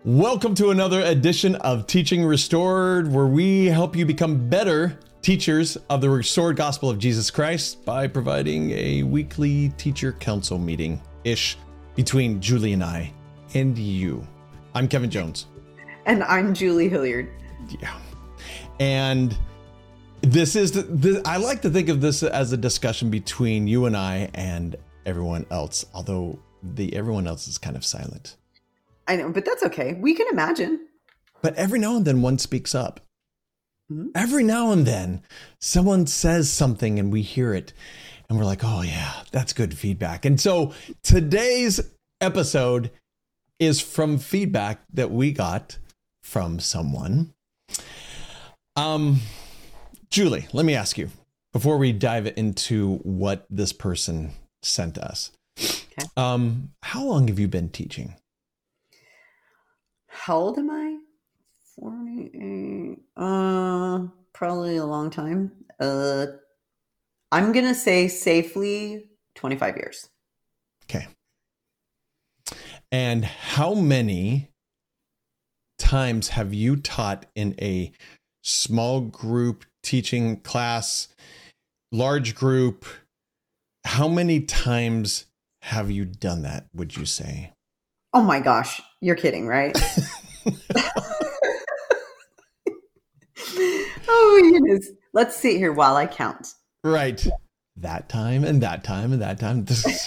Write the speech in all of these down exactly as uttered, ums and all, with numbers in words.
Welcome to another edition of Teaching Restored, where we help you become better teachers of the restored gospel of Jesus Christ by providing a weekly teacher council meeting-ish between Julie and I and you. I'm Kevin Jones. And I'm Julie Hilliard. Yeah. And this is, the, the, I like to think of this as a discussion between you and I and everyone else, although the everyone else is kind of silent. I know, but that's okay. We can imagine. But every now and then one speaks up. Mm-hmm. Every now and then someone says something and we hear it and we're like, oh yeah, that's good feedback. And so today's episode is from feedback that we got from someone. Um, Julie, let me ask you before we dive into what this person sent us. Okay. Um, how long have you been teaching? How old am I? forty-eight. Uh, probably a long time. Uh, I'm going to say safely twenty-five years. Okay. And how many times have you taught in a small group teaching class, large group? How many times have you done that, would you say? Oh my gosh. You're kidding, right? Oh my goodness. Let's sit here while I count. Right. That time and that time and that time.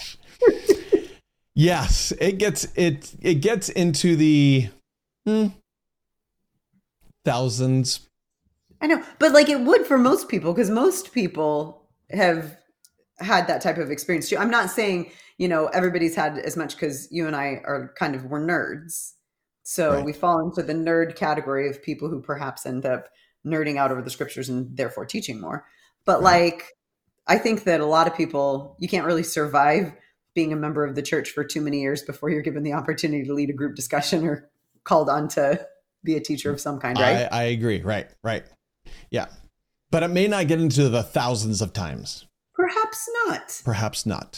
Yes, it gets it it gets into the hmm, thousands. I know, but like it would for most people, because most people have had that type of experience too. I'm not saying, you know, everybody's had as much, because you and I are kind of, we're nerds. So Right. we fall into the nerd category of people who perhaps end up nerding out over the scriptures and therefore teaching more. But Right. like, I think that a lot of people, you can't really survive being a member of the church for too many years before you're given the opportunity to lead a group discussion or called on to be a teacher of some kind, right? I, I agree. Right. Right. Yeah. But it may not get into the thousands of times. Perhaps not. Perhaps not.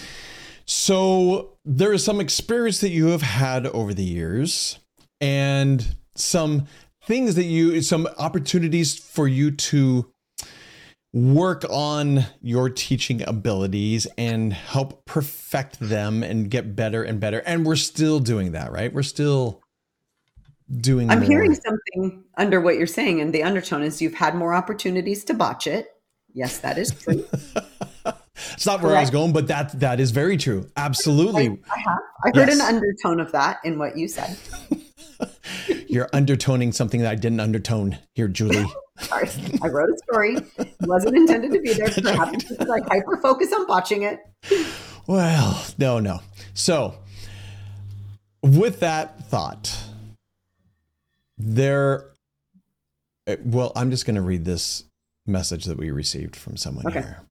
So there is some experience that you have had over the years and some things that you, some opportunities for you to work on your teaching abilities and help perfect them and get better and better. And we're still doing that, right? We're still doing I'm more. hearing something under what you're saying, and the undertone is you've had more opportunities to botch it. Yes, that is true. It's not where I was going, but that that is very true. Absolutely. I, I have. I heard Yes. an undertone of that in what you said. You're undertoning something that I didn't undertone here, Julie. Sorry. I wrote a story. It wasn't intended to be there. Perhaps because I hyper focus on botching it. Well, no, no. So with that thought, there, well, I'm just going to read this message that we received from someone Okay. here.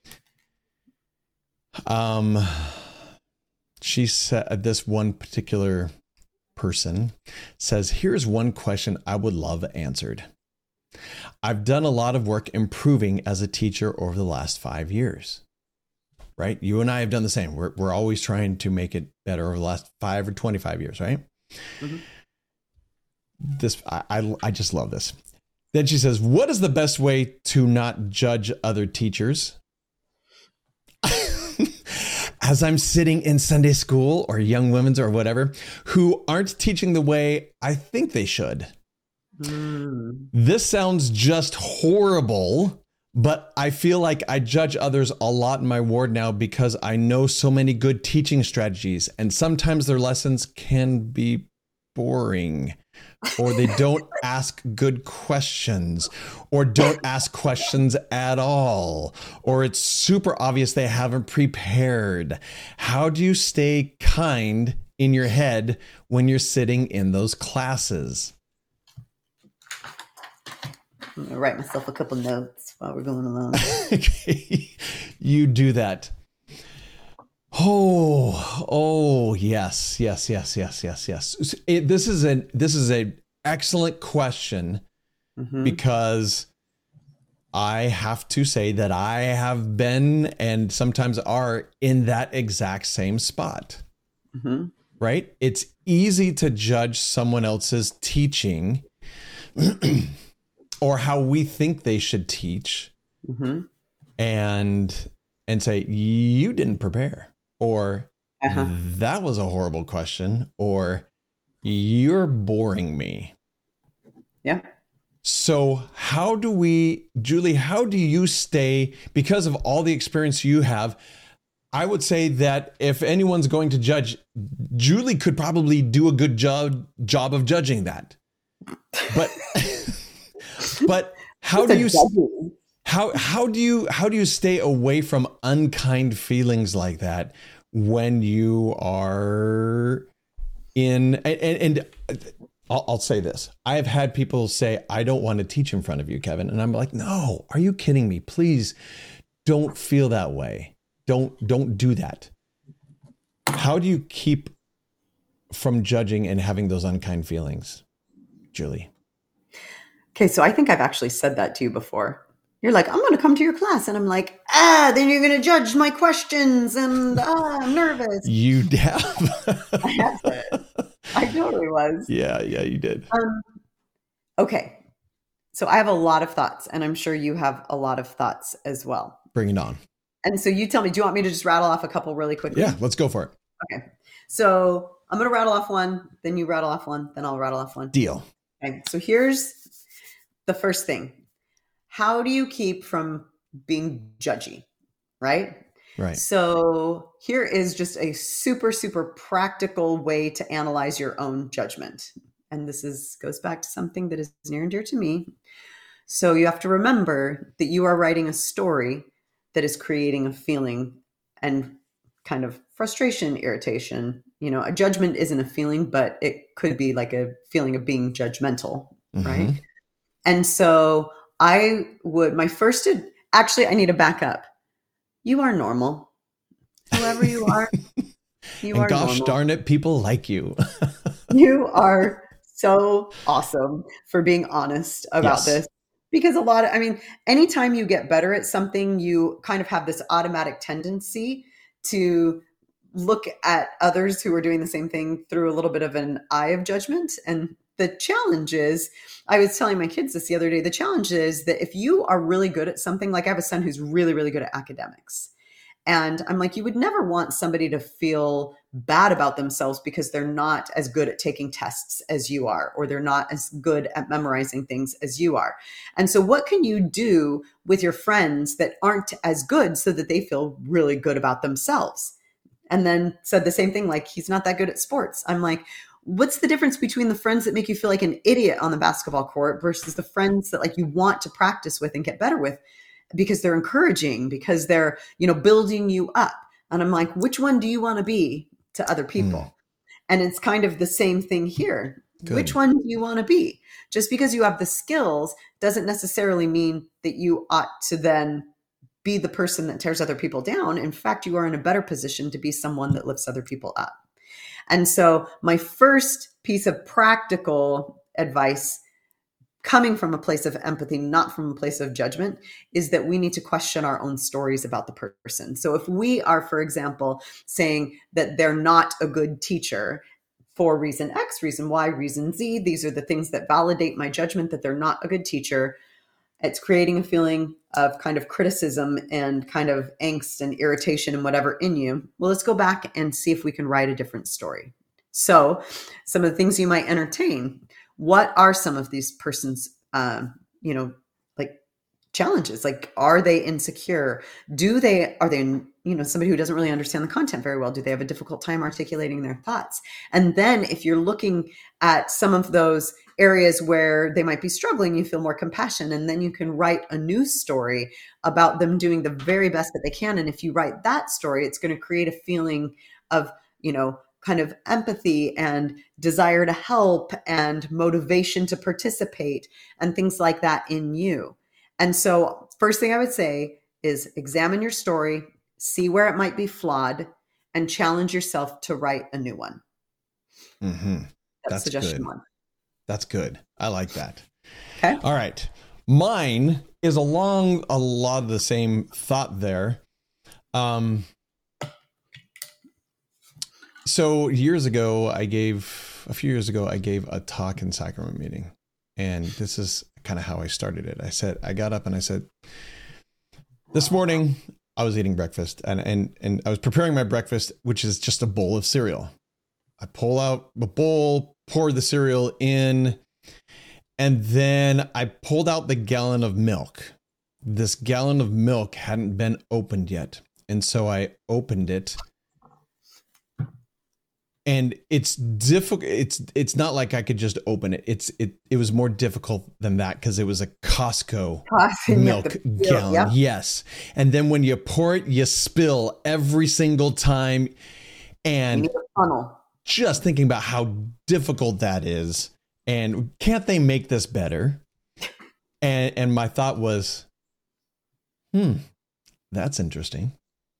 Um, she said, this one particular person says, here's one question I would love answered. I've done a lot of work improving as a teacher over the last five years, right? You and I have done the same. We're, we're always trying to make it better over the last five or twenty-five years, right? Mm-hmm. This, I, I, I just love this. Then she says, what is the best way to not judge other teachers? As I'm sitting in Sunday school or young women's or whatever, who aren't teaching the way I think they should. Mm. This sounds just horrible, but I feel like I judge others a lot in my ward now because I know so many good teaching strategies, and sometimes their lessons can be boring, or they don't ask good questions, or don't ask questions at all, or it's super obvious they haven't prepared. How do you stay kind in your head when you're sitting in those classes? I'm going to write myself a couple notes while we're going along. Okay. You do that. Oh, oh, yes, yes, yes, yes, yes, yes. It, this is an this is a excellent question, mm-hmm. because I have to say that I have been and sometimes are in that exact same spot. Mm-hmm. right? It's easy to judge someone else's teaching or how we think they should teach, mm-hmm. and and say, you didn't prepare, or uh-huh. that was a horrible question, or you're boring me. Yeah. So how do we, Julie, how do you stay, because of all the experience you have, I would say that if anyone's going to judge, Julie could probably do a good job job of judging that. But but how do you how how do you how do you stay away from unkind feelings like that when you are in and, and I'll, I'll say this. I've had people say, I don't want to teach in front of you, Kevin. And I'm like, no, are you kidding me? Please don't feel that way. Don't, don't do that. How do you keep from judging and having those unkind feelings, Julie? Okay. So I think I've actually said that to you before. You're like, I'm going to come to your class. And I'm like, ah, then you're going to judge my questions. And ah, I'm nervous. You have. I have said it. I totally was. Yeah, yeah, you did. Um, okay. So I have a lot of thoughts, and I'm sure you have a lot of thoughts as well. Bring it on. And so you tell me, do you want me to just rattle off a couple really quickly? Yeah, let's go for it. Okay. So I'm going to rattle off one, then you rattle off one, then I'll rattle off one. Deal. Okay. So here's the first thing. How do you keep from being judgy, right? Right. So here is just a super, super practical way to analyze your own judgment. And this is goes back to something that is near and dear to me. So you have to remember that you are writing a story that is creating a feeling and kind of frustration, irritation. You know, a judgment isn't a feeling, but it could be like a feeling of being judgmental, mm-hmm. right? And so I would, my first, actually, I need to back up. You are normal. Whoever you are, you and are gosh normal. Darn it, people like you. You are so awesome for being honest about yes. this. Because a lot of, I mean, anytime you get better at something, you kind of have this automatic tendency to look at others who are doing the same thing through a little bit of an eye of judgment. And the challenge is, I was telling my kids this the other day, the challenge is that if you are really good at something, like I have a son who's really, really good at academics. And I'm like, you would never want somebody to feel bad about themselves because they're not as good at taking tests as you are, or they're not as good at memorizing things as you are. And so what can you do with your friends that aren't as good so that they feel really good about themselves? And then said the same thing, like, he's not that good at sports. I'm like, what's the difference between the friends that make you feel like an idiot on the basketball court versus the friends that like you want to practice with and get better with because they're encouraging, because they're, you know, building you up? And I'm like, which one do you want to be to other people? Mm. And it's kind of the same thing here. Good. Which one do you want to be? Just because you have the skills doesn't necessarily mean that you ought to then be the person that tears other people down. In fact, you are in a better position to be someone that lifts other people up. And so my first piece of practical advice, coming from a place of empathy, not from a place of judgment, is that we need to question our own stories about the person. So if we are, for example, saying that they're not a good teacher for reason X, reason Y, reason Z, these are the things that validate my judgment that they're not a good teacher, it's creating a feeling of kind of criticism and kind of angst and irritation and whatever in you. Well, let's go back and see if we can write a different story. So some of the things you might entertain, what are some of these persons, um, you know, like challenges? Like, are they insecure? Do they, are they, you know, somebody who doesn't really understand the content very well? Do they have a difficult time articulating their thoughts? And then if you're looking at some of those areas where they might be struggling, you feel more compassion, and then you can write a new story about them doing the very best that they can. And if you write that story, it's going to create a feeling of, you know, kind of empathy and desire to help and motivation to participate and things like that in you. And so first thing I would say is examine your story, see where it might be flawed, and challenge yourself to write a new one. Mm-hmm. That's, That's suggestion good. one. That's good. I like that. Okay. All right. Mine is along a lot of the same thought there. Um, So years ago, I gave, a few years ago, I gave a talk in sacrament meeting. And this is kind of how I started it. I said, I got up and I said, this morning I was eating breakfast and, and, and I was preparing my breakfast, which is just a bowl of cereal. I pull out the bowl, pour the cereal in, and then I pulled out the gallon of milk. This gallon of milk hadn't been opened yet. And so I opened it. And it's difficult. It's it's not like I could just open it. It's it it was more difficult than that because it was a Costco milk gallon. Yep. Yes. And then when you pour it, you spill every single time. And you need a funnel. Just thinking about how difficult that is. And can't they make this better? And and my thought was, hmm, that's interesting.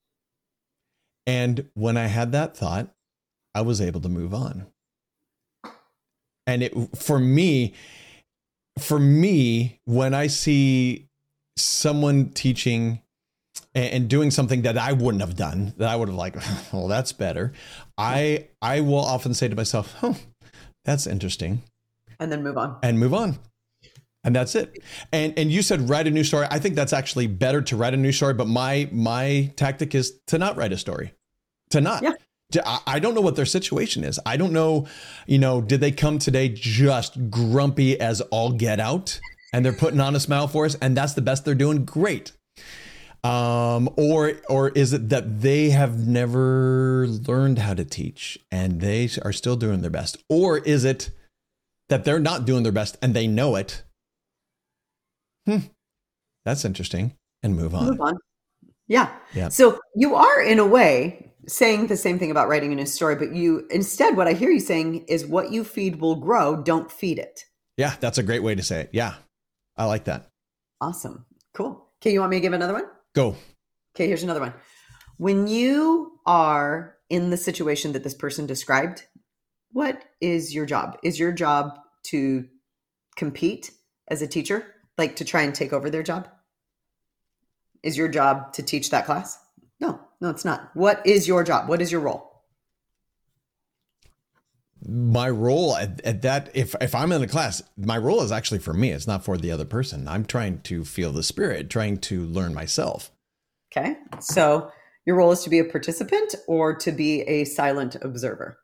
And when I had that thought, I was able to move on. And it, for me, for me, when I see someone teaching and, and doing something that I wouldn't have done, that I would have like, well, that's better. I, I will often say to myself, oh, that's interesting. And then move on. And move on. And that's it. And and you said write a new story. I think that's actually better to write a new story. But my my tactic is to not write a story, to not. Yeah. I don't know what their situation is. I don't know, you know, did they come today just grumpy as all get out and they're putting on a smile for us and that's the best they're doing? Great. Um, or or is it that they have never learned how to teach and they are still doing their best? Or is it that they're not doing their best and they know it? Hmm. That's interesting. And move on. Move on. Yeah. Yeah. So you are in a way saying the same thing about writing a new story, but you instead, what I hear you saying is what you feed will grow. Don't feed it. Yeah, that's a great way to say it. Yeah, I like that. Awesome. Cool. Okay, you want me to give another one? Go. Okay, here's another one. When you are in the situation that this person described, what is your job? Is your job to compete as a teacher, like to try and take over their job? Is your job to teach that class? No, no, it's not. What is your job? What is your role? My role at, at that, if if I'm in the class, my role is actually for me. It's not for the other person. I'm trying to feel the spirit, trying to learn myself. Okay. So your role is to be a participant or to be a silent observer?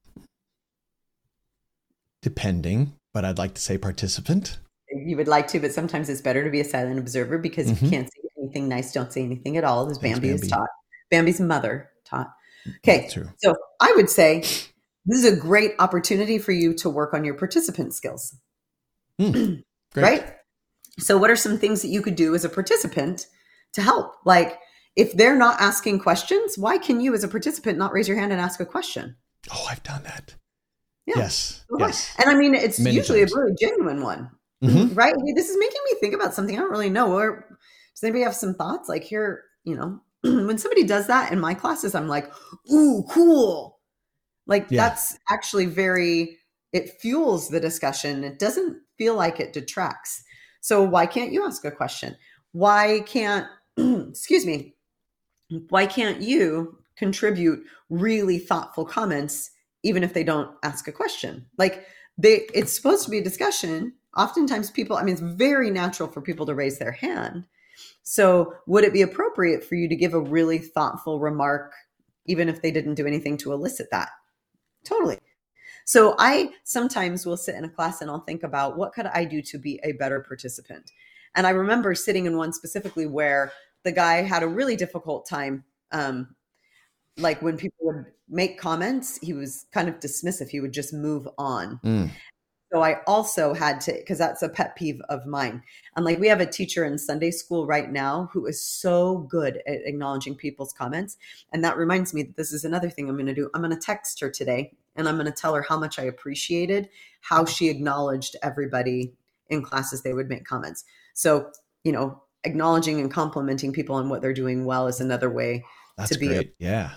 Depending, but I'd like to say participant. You would like to, but sometimes it's better to be a silent observer because mm-hmm. if you can't say anything nice, don't say anything at all, as Bambi, Bambi is taught. Bambi's mother taught. Okay, so I would say this is a great opportunity for you to work on your participant skills. Mm, right? So what are some things that you could do as a participant to help? Like if they're not asking questions, why can you as a participant not raise your hand and ask a question? Oh, I've done that. Yeah. Yes. yes. And I mean, it's Many usually times. a really genuine one, mm-hmm. right? This is making me think about something I don't really know. Or does anybody have some thoughts? Like here, you know, when somebody does that in my classes, I'm like, ooh, cool. Like yeah. that's actually very, it fuels the discussion. It doesn't feel like it detracts. So why can't you ask a question? Why can't, excuse me, why can't you contribute really thoughtful comments even if they don't ask a question? Like they, it's supposed to be a discussion. Oftentimes people, I mean, it's very natural for people to raise their hand. So would it be appropriate for you to give a really thoughtful remark, even if they didn't do anything to elicit that? Totally. So I sometimes will sit in a class and I'll think about what could I do to be a better participant? And I remember sitting in one specifically where the guy had a really difficult time. Um, like when people would make comments, he was kind of dismissive. He would just move on. Mm. So I also had to, because that's a pet peeve of mine. And like we have a teacher in Sunday school right now who is so good at acknowledging people's comments. And that reminds me that this is another thing I'm going to do. I'm going to text her today and I'm going to tell her how much I appreciated how she acknowledged everybody in classes. They would make comments. So, you know, acknowledging and complimenting people on what they're doing well is another way that's to be. Great. A- yeah.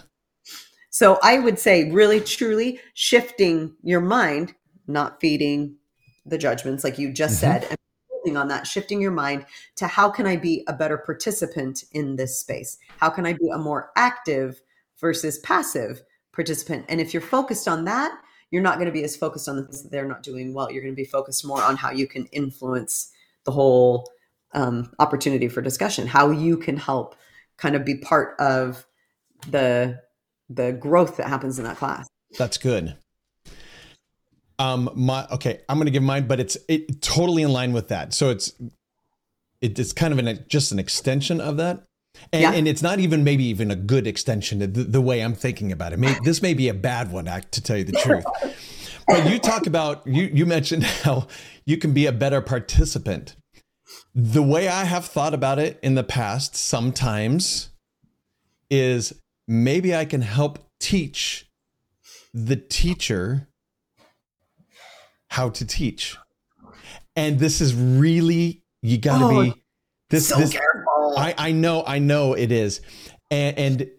So I would say really, truly shifting your mind, not feeding the judgments like you just mm-hmm. said, and building on that, shifting your mind to how can I be a better participant in this space? How can I be a more active versus passive participant. And if you're focused on that, you're not going to be as focused on the things that they're not doing well. You're going to be focused more on how you can influence the whole um, opportunity for discussion, how you can help kind of be part of the the growth that happens in that class. That's good. Um, my okay, I'm going to give mine, but it's it totally in line with that. So it's it, it's kind of an just an extension of that. And, yeah. and it's not even maybe even a good extension of the, the way I'm thinking about it. May, this may be a bad one, to tell you the truth. But you talk about, you, you mentioned how you can be a better participant. The way I have thought about it in the past sometimes is maybe I can help teach the teacher how to teach. And this is really, you got to oh, be this. So this, careful. I, I know, I know it is. And, and,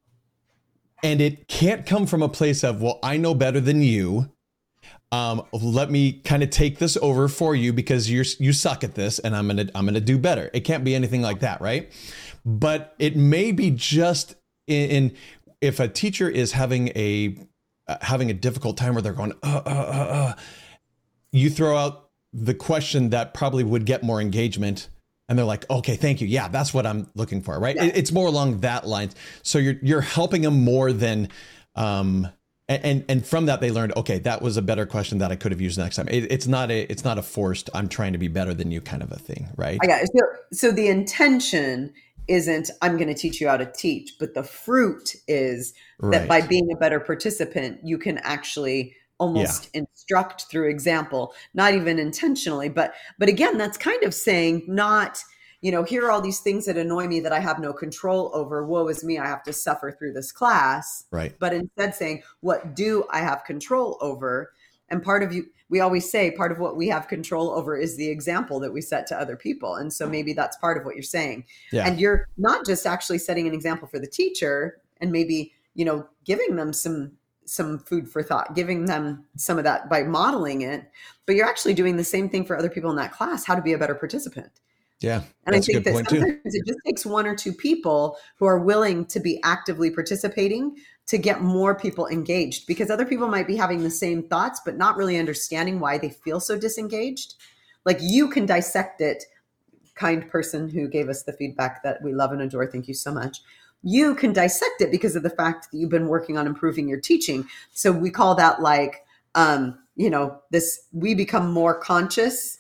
and it can't come from a place of, well, I know better than you. Um, let me kind of take this over for you because you're, you suck at this and I'm going to, I'm going to do better. It can't be anything like that. Right. But it may be just in, in if a teacher is having a, uh, having a difficult time where they're going, uh, uh, uh, uh, you throw out the question that probably would get more engagement. And they're like, okay, thank you. Yeah, that's what I'm looking for, right? Yeah. It's more along that line. So you're you're helping them more than, um, and and from that they learned, okay, that was a better question that I could have used next time. It, it's not a it's not a forced I'm trying to be better than you kind of a thing, right? I got it. So, so the intention isn't I'm going to teach you how to teach, but the fruit is right. that by being a better participant, you can actually almost yeah. instruct through example, not even intentionally, but, but again, that's kind of saying not, you know, here are all these things that annoy me that I have no control over. Woe is me. I have to suffer through this class. Right. But instead saying, what do I have control over? And part of you, we always say part of what we have control over is the example that we set to other people. And so maybe that's part of what you're saying. Yeah. And you're not just actually setting an example for the teacher and maybe, you know, giving them some some food for thought, giving them some of that by modeling it, but you're actually doing the same thing for other people in that class, how to be a better participant. Yeah. And I think that sometimes too. It just takes one or two people who are willing to be actively participating to get more people engaged, because other people might be having the same thoughts, but not really understanding why they feel so disengaged. Like you can dissect it, kind person who gave us the feedback that we love and adore. Thank you so much. You can dissect it because of the fact that you've been working on improving your teaching. So we call that like, um, you know, this, we become more conscious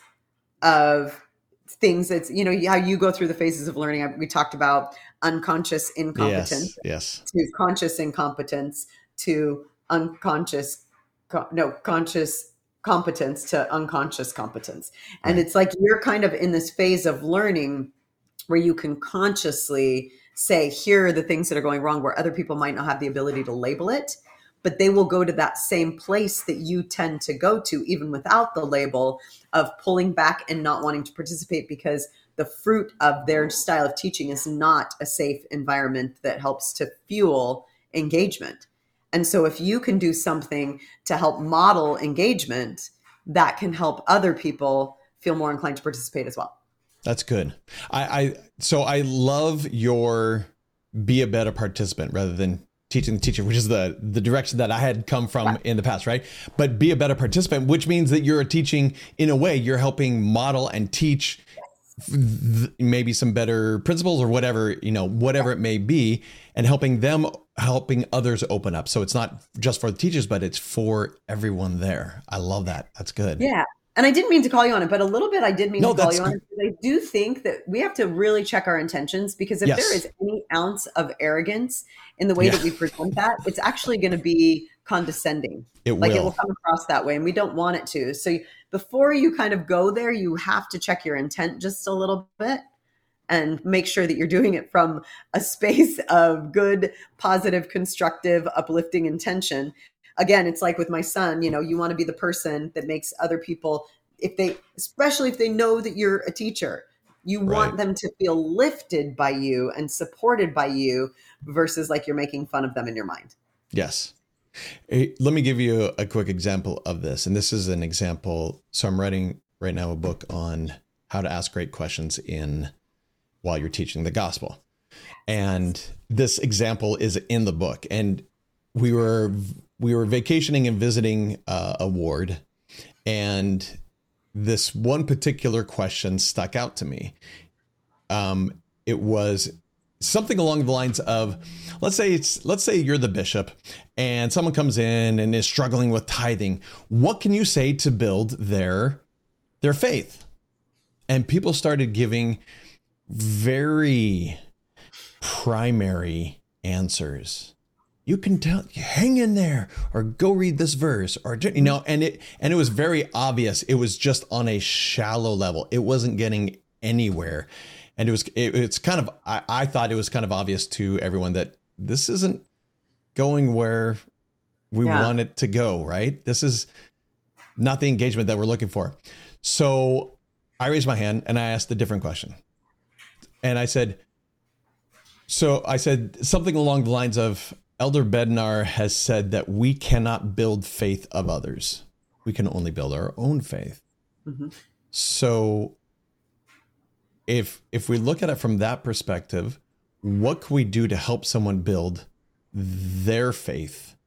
of things that's, you know, how you go through the phases of learning. We talked about unconscious incompetence, yes, yes. to conscious incompetence, to unconscious, no, conscious competence to unconscious competence. And right. It's like, you're kind of in this phase of learning where you can consciously say, here are the things that are going wrong, where other people might not have the ability to label it, but they will go to that same place that you tend to go to, even without the label, of pulling back and not wanting to participate because the fruit of their style of teaching is not a safe environment that helps to fuel engagement. And so if you can do something to help model engagement, that can help other people feel more inclined to participate as well. That's good. I, I so I love your be a better participant rather than teaching the teacher, which is the the direction that I had come from right. in the past, right? But be a better participant, which means that you're teaching in a way, you're helping model and teach th- maybe some better principles or whatever, you know, whatever it may be, and helping them, helping others open up. So it's not just for the teachers, but it's for everyone there. I love that. That's good. Yeah. And I didn't mean to call you on it, but a little bit I did mean no, to call you on it. Because I do think that we have to really check our intentions, because if yes. there is any ounce of arrogance in the way yeah. that we present that, it's actually going to be condescending. It like will. It will come across that way, and we don't want it to. So before you kind of go there, you have to check your intent just a little bit and make sure that you're doing it from a space of good, positive, constructive, uplifting intention. Again, it's like with my son, you know, you want to be the person that makes other people, if they, especially if they know that you're a teacher, you right. want them to feel lifted by you and supported by you versus like you're making fun of them in your mind. Yes. Hey, let me give you a quick example of this. And this is an example. So I'm writing right now a book on how to ask great questions in while you're teaching the gospel. And this example is in the book. And we were we were vacationing and visiting uh, a ward, and this one particular question stuck out to me. Um, it was something along the lines of, let's say it's let's say you're the bishop, and someone comes in and is struggling with tithing. What can you say to build their their faith? And people started giving very primary answers. You can tell, hang in there, or go read this verse, or, you know, and it, and it was very obvious. It was just on a shallow level. It wasn't getting anywhere. And it was, it, it's kind of, I, I thought it was kind of obvious to everyone that this isn't going where we yeah. want it to go, right? This is not the engagement that we're looking for. So I raised my hand and I asked a different question. And I said, so I said something along the lines of, Elder Bednar has said that we cannot build faith of others. We can only build our own faith. Mm-hmm. So if if we look at it from that perspective, what can we do to help someone build their faith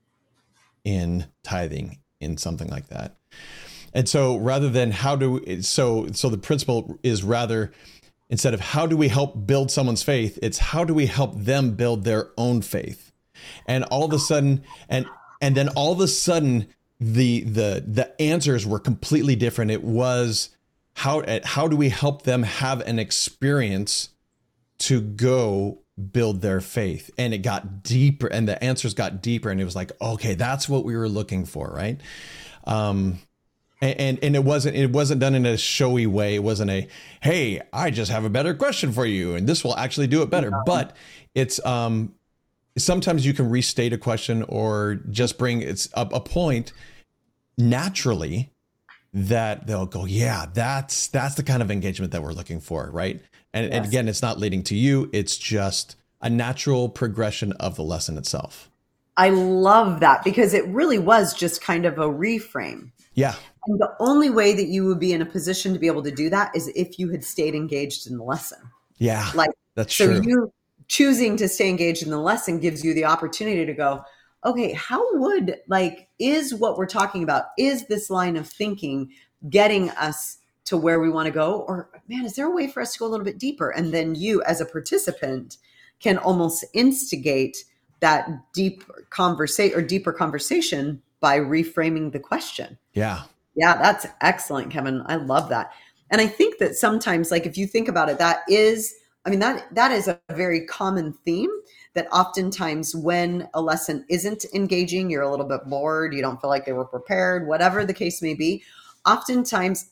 in tithing, in something like that? And so rather than how do so so the principle is rather, instead of how do we help build someone's faith, it's how do we help them build their own faith? And all of a sudden, and and then all of a sudden, the the the answers were completely different. It was how how do we help them have an experience to go build their faith? And it got deeper, and the answers got deeper, and it was like, okay, that's what we were looking for, right? Um, and, and and it wasn't it wasn't done in a showy way. It wasn't a, hey, I just have a better question for you, and this will actually do it better. Yeah. But it's um. Sometimes you can restate a question or just bring it's a, a point naturally that they'll go, yeah, that's that's the kind of engagement that we're looking for, right? And, yes. and again, it's not leading to you. It's just a natural progression of the lesson itself. I love that, because it really was just kind of a reframe. Yeah. And the only way that you would be in a position to be able to do that is if you had stayed engaged in the lesson. Yeah, like that's so true. You choosing to stay engaged in the lesson gives you the opportunity to go, okay, how would, like, is what we're talking about, is this line of thinking getting us to where we want to go? Or, man, is there a way for us to go a little bit deeper? And then you as a participant can almost instigate that deep conversation or deeper conversation by reframing the question. Yeah. Yeah, that's excellent, Kevin. I love that. And I think that sometimes, like, if you think about it, that is, I mean, that that is a very common theme, that oftentimes when a lesson isn't engaging, you're a little bit bored, you don't feel like they were prepared, whatever the case may be. Oftentimes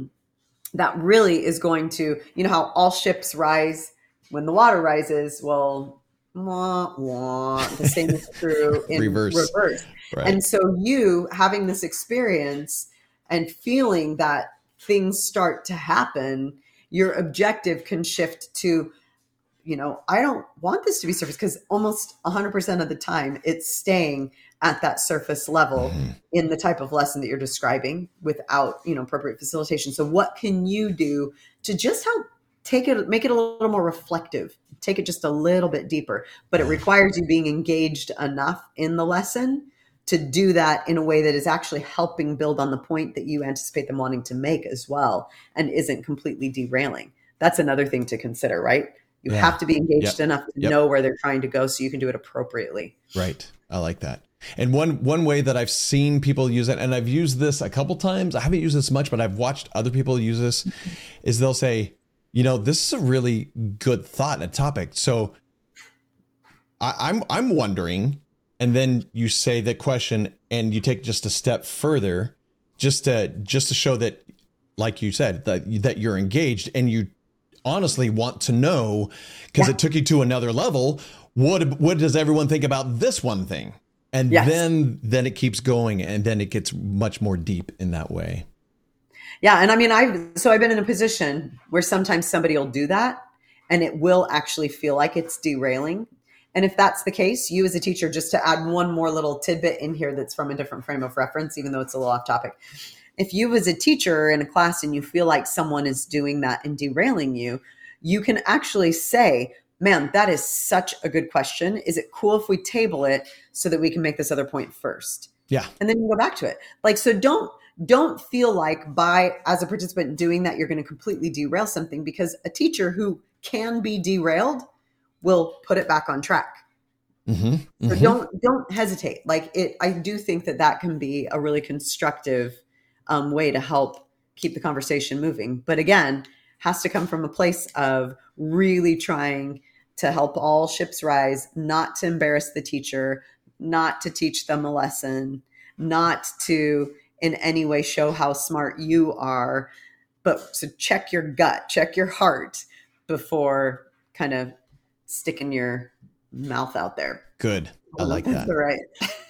that really is going to, you know, how all ships rise when the water rises. Well, wah, wah, the same is true in reverse. reverse. Right. And so you having this experience and feeling that things start to happen, your objective can shift to, you know, I don't want this to be surface, because almost one hundred percent of the time it's staying at that surface level mm-hmm. in the type of lesson that you're describing without, you know, appropriate facilitation. So what can you do to just help take it, make it a little more reflective, take it just a little bit deeper, but it requires you being engaged enough in the lesson to do that in a way that is actually helping build on the point that you anticipate them wanting to make as well, and isn't completely derailing. That's another thing to consider, right? You yeah. have to be engaged yep. enough to yep. know where they're trying to go so you can do it appropriately. Right. I like that. And one one way that I've seen people use it, and I've used this a couple times, I haven't used this much, but I've watched other people use this, is they'll say, you know, this is a really good thought and a topic. So I, I'm I'm wondering, and then you say the question and you take just a step further, just to just to show that, like you said, that that you're engaged and you honestly want to know, because yeah. it took you to another level. What what does everyone think about this one thing? And yes. then then it keeps going, and then it gets much more deep in that way. Yeah. And I mean, I've, so I've been in a position where sometimes somebody will do that and it will actually feel like it's derailing. And if that's the case, you as a teacher, just to add one more little tidbit in here that's from a different frame of reference, even though it's a little off topic. If you as a teacher in a class and you feel like someone is doing that and derailing you, you can actually say, man, that is such a good question. Is it cool if we table it so that we can make this other point first. Yeah. And then you go back to it. Like, so don't, don't feel like by, as a participant doing that, you're going to completely derail something, because a teacher who can be derailed will put it back on track. Mm-hmm, mm-hmm. So don't, don't hesitate. Like it, I do think that that can be a really constructive um, way to help keep the conversation moving. But again, has to come from a place of really trying to help all ships rise, not to embarrass the teacher, not to teach them a lesson, not to in any way show how smart you are, but so check your gut, check your heart before kind of sticking your mouth out there. Good. I like that. All right.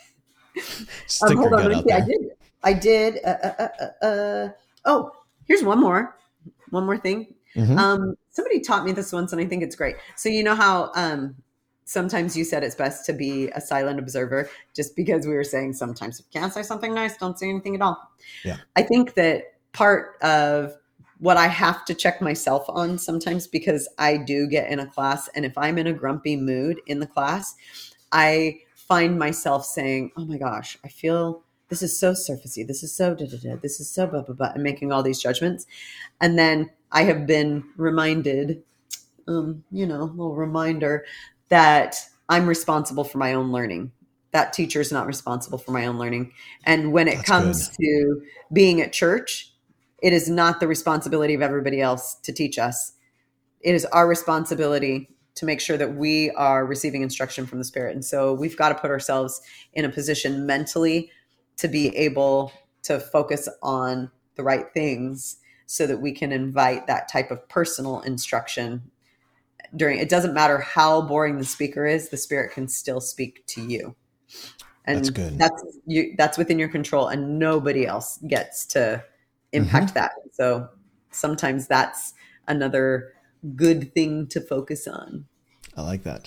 Stick um, hold your on, gut out there. I did. I did. Uh, uh, uh, uh, oh, here's one more. One more thing. Mm-hmm. Um, somebody taught me this once, and I think it's great. So you know how um, sometimes you said it's best to be a silent observer, just because we were saying sometimes if you can't say something nice, don't say anything at all. Yeah. I think that part of what I have to check myself on sometimes, because I do get in a class, and if I'm in a grumpy mood in the class, I find myself saying, oh my gosh, I feel this is so surfacey. This is so da da da. This is so blah blah blah. I'm making all these judgments, and then I have been reminded, um, you know, a little reminder that I'm responsible for my own learning. That teacher is not responsible for my own learning, and when it That's comes good. to being at church, it is not the responsibility of everybody else to teach us. It is our responsibility to make sure that we are receiving instruction from the Spirit. And so we've got to put ourselves in a position mentally to be able to focus on the right things so that we can invite that type of personal instruction during. It doesn't matter how boring the speaker is, the Spirit can still speak to you. And that's good. That's you, that's within your control, and nobody else gets to impact mm-hmm. that. So sometimes that's another good thing to focus on. I like that.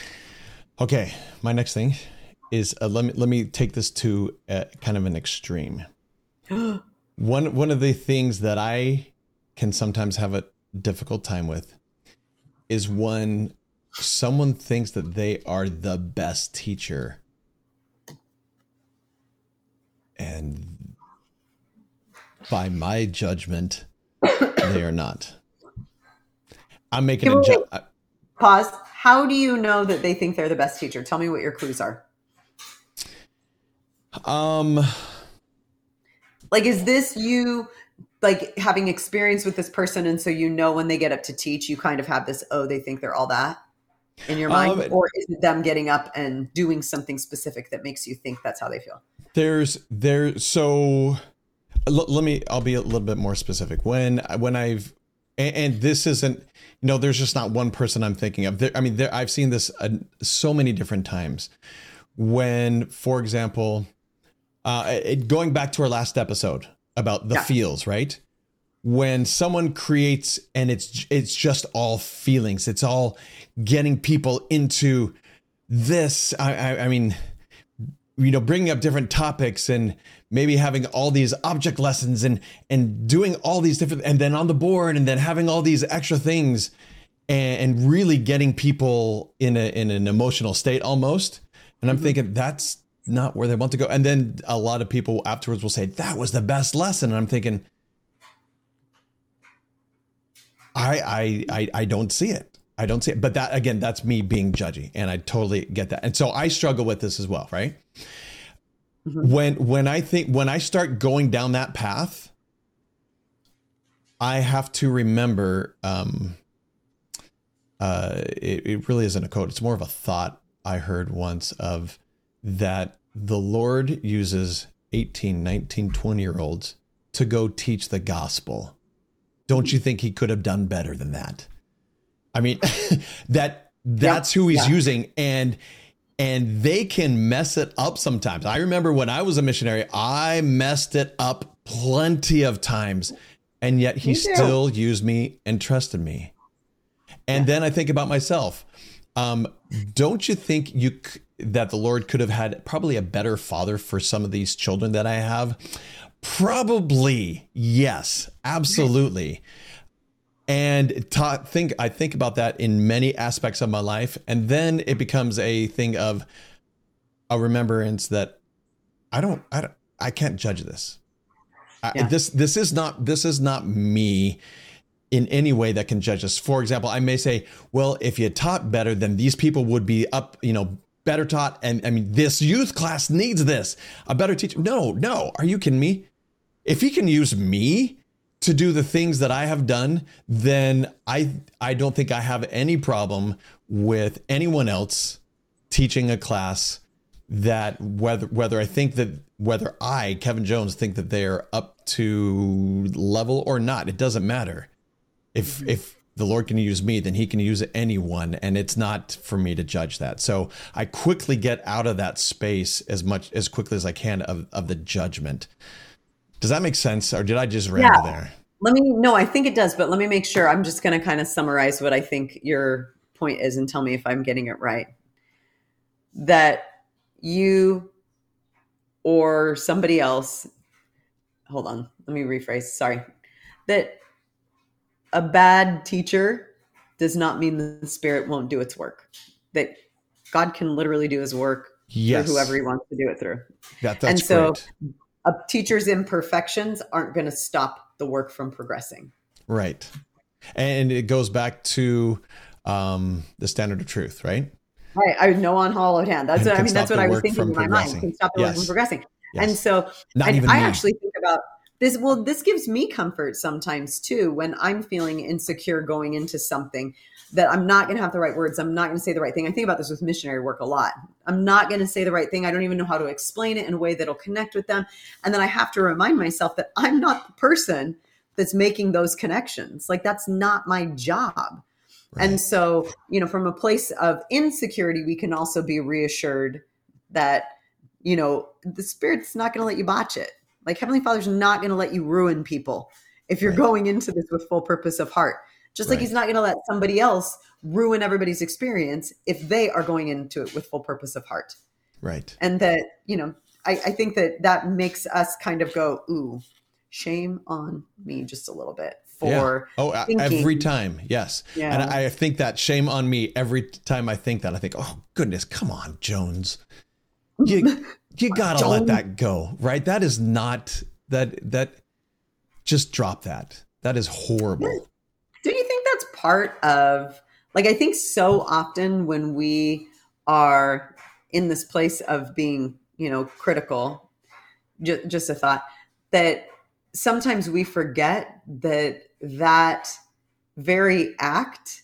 Okay. My next thing is uh, let me, let me take this to uh, kind of an extreme. one, one of the things that I can sometimes have a difficult time with is when someone thinks that they are the best teacher, and by my judgment, they are not. I'm making a joke. Pause. How do you know that they think they're the best teacher? Tell me what your clues are. Um, like, is this you like having experience with this person, and so you know when they get up to teach, you kind of have this, oh, they think they're all that in your mind, um, or is it them getting up and doing something specific that makes you think that's how they feel? There's there. So l- let me. I'll be a little bit more specific. When when I've and, and this isn't. You know, there's just not one person I'm thinking of. There, I mean, there, I've seen this uh, so many different times. When, for example, uh, it, going back to our last episode about the yeah. feels, right? When someone creates and it's it's just all feelings, it's all getting people into this. I, I, I mean, you know, bringing up different topics and maybe having all these object lessons and and doing all these different, and then on the board, and then having all these extra things, and, and really getting people in a in an emotional state almost. And I'm mm-hmm. thinking that's not where they want to go. And then a lot of people afterwards will say that was the best lesson. And I'm thinking, I I I, I don't see it. I don't see it. But that again, that's me being judgy, and I totally get that. And so I struggle with this as well, right? Mm-hmm. When when I think when I start going down that path, I have to remember um, uh, it, it really isn't a quote. It's more of a thought I heard once of that the Lord uses eighteen, nineteen, twenty year olds to go teach the gospel. Don't you think he could have done better than that? I mean, that that's yeah, who he's yeah. using. And And they can mess it up sometimes. I remember when I was a missionary, I messed it up plenty of times. And yet he still used me and trusted me. And yeah. then I think about myself. Um, don't you think you that the Lord could have had probably a better father for some of these children that I have? Probably. Yes, absolutely. And ta- think I think about that in many aspects of my life. And then it becomes a thing of, a remembrance that I don't, I don't, I can't judge this. Yeah. I, this, this is not, this is not me in any way that can judge us. For example, I may say, well, if you taught better, then these people would be up, you know, better taught. And I mean, this youth class needs this, a better teacher. No, no. Are you kidding me? If he can use me to do the things that I have done, then I, I don't think I have any problem with anyone else teaching a class that whether, whether I think that whether I, Kevin Jones, think that they're up to level or not, it doesn't matter. If, mm-hmm. if the Lord can use me, then he can use anyone. And it's not for me to judge that. So I quickly get out of that space as much as quickly as I can of, of the judgment. Does that make sense? Or did I just ramble yeah. there? Let me, no, I think it does, but let me make sure. I'm just going to kind of summarize what I think your point is and tell me if I'm getting it right. That you or somebody else, hold on, let me rephrase. Sorry. That a bad teacher does not mean the Spirit won't do its work. That God can literally do his work yes. through whoever he wants to do it through. That, that's and so great. A teacher's imperfections aren't going to stop the work from progressing. Right. And it goes back to um, the standard of truth, right? Right. I know on hollowed hand. That's what I mean. That's what I was thinking in my mind. Can stop the yes. work from progressing. Yes. And so Not and even I me. actually think about this. Well, this gives me comfort sometimes too, when I'm feeling insecure going into something that I'm not going to have the right words. I'm not going to say the right thing. I think about this with missionary work a lot. I'm not going to say the right thing. I don't even know how to explain it in a way that'll connect with them. And then I have to remind myself that I'm not the person that's making those connections. Like that's not my job. Right. And so, you know, from a place of insecurity, we can also be reassured that, you know, the Spirit's not going to let you botch it. Like Heavenly Father's not going to let you ruin people if you're right. going into this with full purpose of heart. Just like right. he's not going to let somebody else ruin everybody's experience if they are going into it with full purpose of heart. Right. And that, you know, I, I think that that makes us kind of go, ooh, shame on me just a little bit for yeah. oh, thinking. Every time. Yes. Yeah. And I think that shame on me every time I think that. I think, oh, goodness, come on, Jones. You, you got to let that go. Right. That is not that, that just drop that. That is horrible. Do you think that's part of, like, I think so often when we are in this place of being, you know, critical, just, just a thought, that sometimes we forget that that very act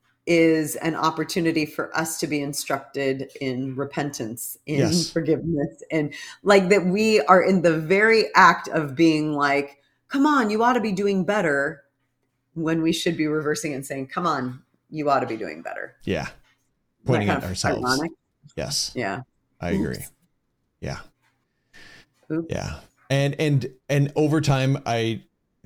is an opportunity for us to be instructed in repentance, in yes. forgiveness, and like that we are in the very act of being like, come on, you ought to be doing better, when we should be reversing and saying, come on, you ought to be doing better. Yeah. Pointing at ourselves. Ironic? Yes. Yeah. I Oops. agree. Yeah. Oops. Yeah. And, and, and over time, I,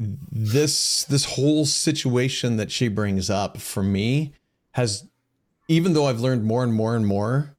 this, this whole situation that she brings up for me has, even though I've learned more and more and more,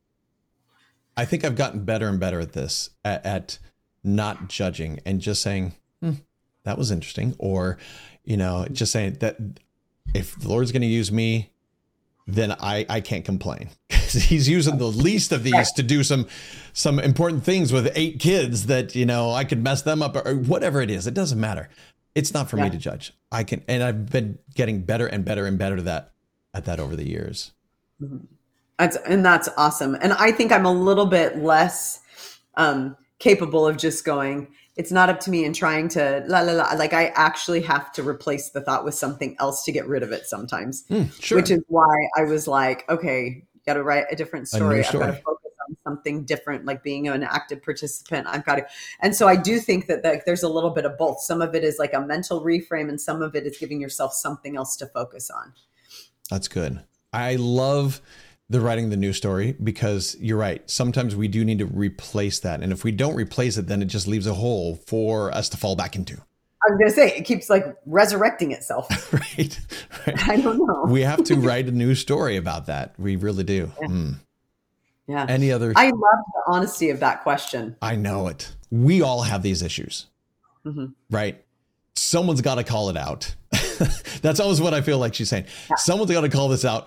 I think I've gotten better and better at this, at, at not judging and just saying, hmm, that was interesting. Or, you know, just saying that if the Lord's going to use me, then I, I can't complain. He's using the least of these to do some some important things with eight kids that, you know, I could mess them up or whatever it is. It doesn't matter. It's not for yeah. me to judge. I can, and I've been getting better and better and better at that at that over the years. Mm-hmm. That's, and that's awesome. And I think I'm a little bit less um, capable of just going, it's not up to me and trying to la la la. Like I actually have to replace the thought with something else to get rid of it sometimes, mm, sure. which is why I was like, okay, got to write a different story. A story. I've got to focus on something different, like being an active participant. I've got to, and so I do think that like, there's a little bit of both. Some of it is like a mental reframe, and some of it is giving yourself something else to focus on. That's good. I love the writing the new story, because you're right. Sometimes we do need to replace that. And if we don't replace it, then it just leaves a hole for us to fall back into. I was going to say, it keeps like resurrecting itself. right, right. I don't know. We have to write a new story about that. We really do. Yeah. Mm. yeah. Any other? I love the honesty of that question. I know it. We all have these issues, mm-hmm. right? Someone's got to call it out. That's always what I feel like she's saying. Yeah. Someone's got to call this out.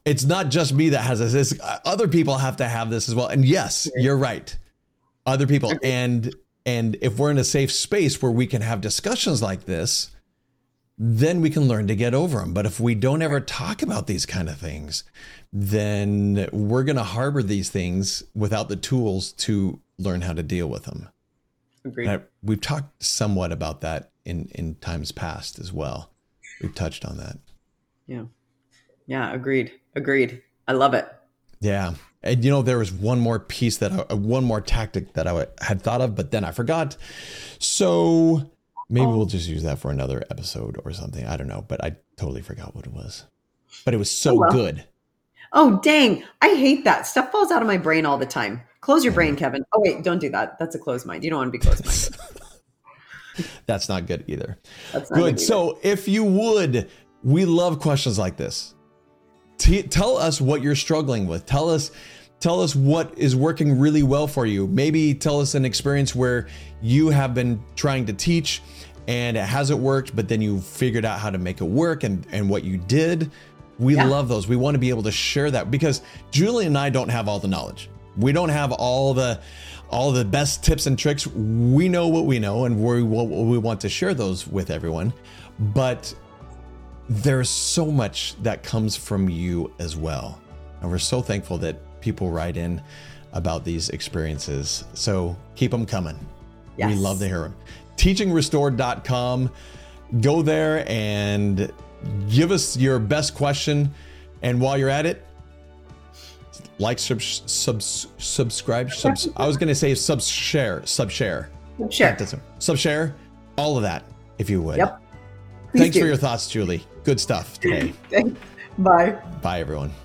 it's not just me that has this. It's, other people have to have this as well. And yes, you're right. Other people. And and if we're in a safe space where we can have discussions like this, then we can learn to get over them. But if we don't ever talk about these kind of things, then we're going to harbor these things without the tools to learn how to deal with them. Agreed. I, we've talked somewhat about that in, in times past as well. We've touched on that. Yeah. Yeah. Agreed. Agreed. I love it. Yeah. And, you know, there was one more piece that, I, one more tactic that I had thought of, but then I forgot. So maybe we'll just use that for another episode or something. I don't know, but I totally forgot what it was. But it was so oh, well. good. Oh, dang. I hate that. Stuff falls out of my brain all the time. Close your brain, Kevin. Oh, wait, don't do that. That's a closed mind. You don't want to be closed minded. That's not good either. That's not good. good either. So if you would, we love questions like this. T- tell us what you're struggling with. Tell us, tell us what is working really well for you. Maybe tell us an experience where you have been trying to teach and it hasn't worked, but then you figured out how to make it work and, and what you did. We yeah. love those. We want to be able to share that because Julie and I don't have all the knowledge. We don't have all the all the best tips and tricks. We know what we know, and we we want to share those with everyone. But there's so much that comes from you as well, and we're so thankful that people write in about these experiences. So keep them coming. Yes. We love to hear them. teaching restored dot com. Go there and give us your best question, and while you're at it, like, sub, sub, subscribe, subs, I was going to say sub share, sub share. Share. Sub share, all of that, if you would. Yep. Please Thanks do. for your thoughts, Julie. Good stuff today. Thanks. Bye. Bye, everyone.